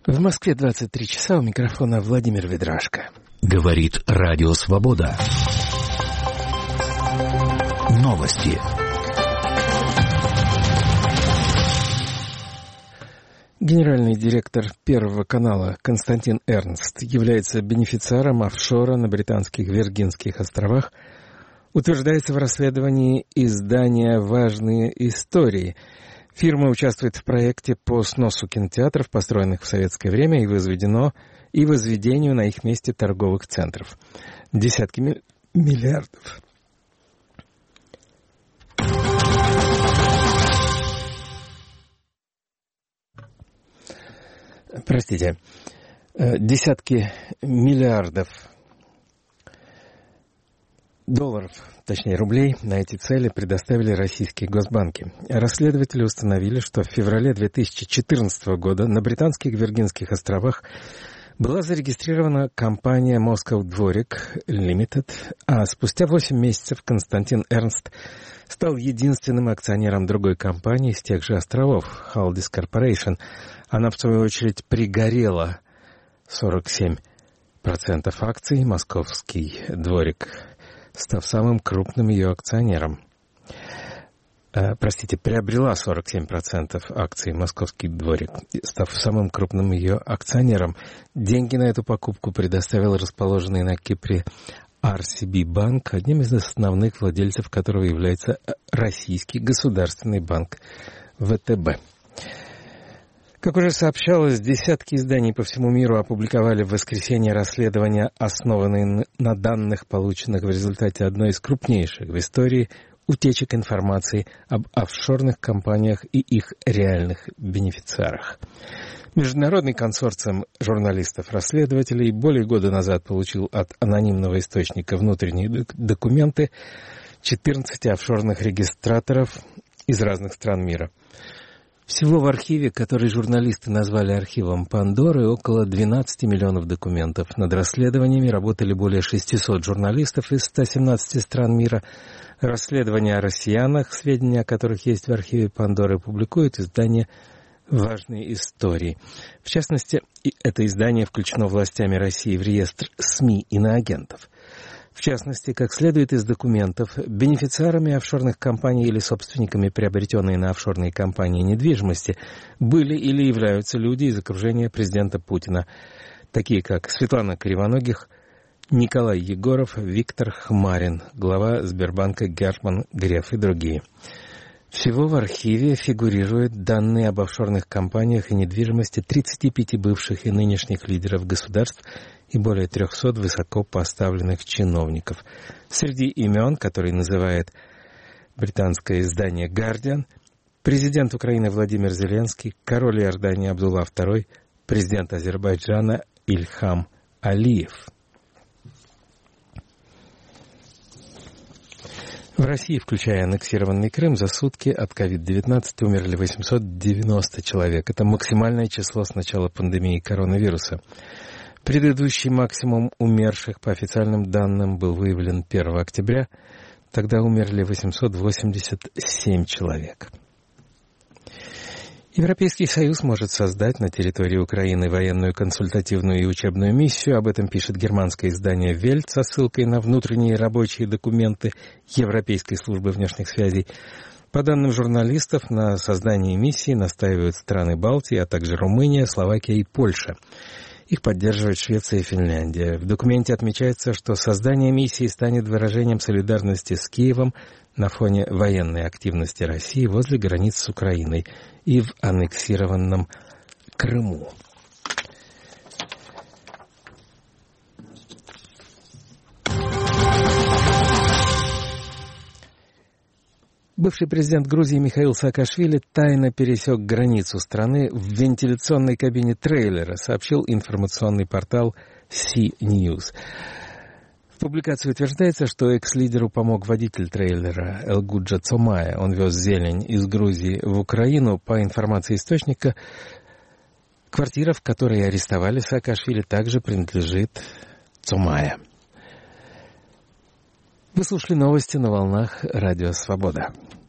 В Москве 23 часа, у микрофона Владимир Ведрашко. Говорит Радио Свобода. Новости. Генеральный директор Первого канала Константин Эрнст является бенефициаром офшора на Британских Виргинских островах, утверждается в расследовании издания «Важные истории». Фирма участвует в проекте по сносу кинотеатров, построенных в советское время, и возведению на их месте торговых центров. Десятки миллиардов. Десятки миллиардов долларов, точнее рублей, на эти цели предоставили российские госбанки. Расследователи установили, что в феврале 2014 года на Британских Виргинских островах была зарегистрирована компания «Moscow Dvorik Limited», а спустя 8 месяцев Константин Эрнст стал единственным акционером другой компании с тех же островов, Haldis Corporation. Она, в свою очередь, пригорела 47% акций, «Московский дворик», став самым крупным ее акционером. Приобрела 47% акций «Московский дворик», став самым крупным ее акционером. Деньги на эту покупку предоставил расположенный на Кипре RCB банк, одним из основных владельцев которого является Российский государственный банк ВТБ. Как уже сообщалось, десятки изданий по всему миру опубликовали в воскресенье расследования, основанные на данных, полученных в результате одной из крупнейших в истории утечек информации об офшорных компаниях и их реальных бенефициарах. Международный консорциум журналистов-расследователей более года назад получил от анонимного источника внутренние документы 14 офшорных регистраторов из разных стран мира. Всего в архиве, который журналисты назвали архивом Пандоры, около 12 миллионов документов. Над расследованиями работали более 600 журналистов из 117 стран мира. Расследования о россиянах, сведения о которых есть в архиве Пандоры, публикует издание «Важные истории». В частности, это издание включено властями России в реестр СМИ иноагентов. В частности, как следует из документов, бенефициарами офшорных компаний или собственниками приобретенной на офшорные компании недвижимости были или являются люди из окружения президента Путина, такие как Светлана Кривоногих, Николай Егоров, Виктор Хмарин, глава Сбербанка Герман Греф и другие. Всего в архиве фигурируют данные об офшорных компаниях и недвижимости 35 бывших и нынешних лидеров государств и более 300 высоко поставленных чиновников. Среди имен, которые называет британское издание «Гардиан», президент Украины Владимир Зеленский, король Иордании Абдулла II, президент Азербайджана Ильхам Алиев. В России, включая аннексированный Крым, за сутки от COVID-19 умерли 890 человек. Это максимальное число с начала пандемии коронавируса. Предыдущий максимум умерших, по официальным данным, был выявлен 1 октября. Тогда умерли 887 человек. Европейский Союз может создать на территории Украины военную консультативную и учебную миссию. Об этом пишет германское издание «Вельт» со ссылкой на внутренние рабочие документы Европейской службы внешних связей. По данным журналистов, на создании миссии настаивают страны Балтии, а также Румыния, Словакия и Польша. Их поддерживают Швеция и Финляндия. В документе отмечается, что создание миссии станет выражением солидарности с Киевом на фоне военной активности России возле границ с Украиной и в аннексированном Крыму. Бывший президент Грузии Михаил Саакашвили тайно пересек границу страны в вентиляционной кабине трейлера, сообщил информационный портал CNews. В публикации утверждается, что экс-лидеру помог водитель трейлера Элгуджа Цомая. Он вез зелень из Грузии в Украину. По информации источника, квартира, в которой арестовали Саакашвили, также принадлежит Цомая. Вы слушали новости на волнах Радио Свобода.